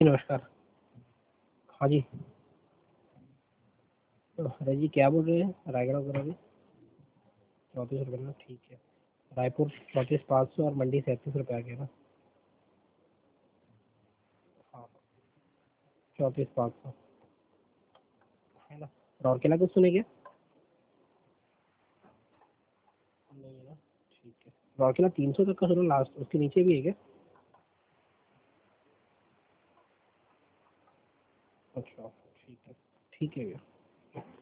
नमस्कार। हाँ जी। तो अरे जी क्या बोल रहे हैं, रायगढ़ वगैरह में 34 रुपये ना, ठीक है। रायपुर 34,500 और मंडी 37 रुपये आ गया ना। हाँ, 34,500 है ना। राउरकेला कुछ सुने क्या? नहीं है ना, ठीक है। राउरकेला 300 तक का सुनो लास्ट, उसके नीचे भी है क्या? अच्छा, ठीक है। ठीक है भैया।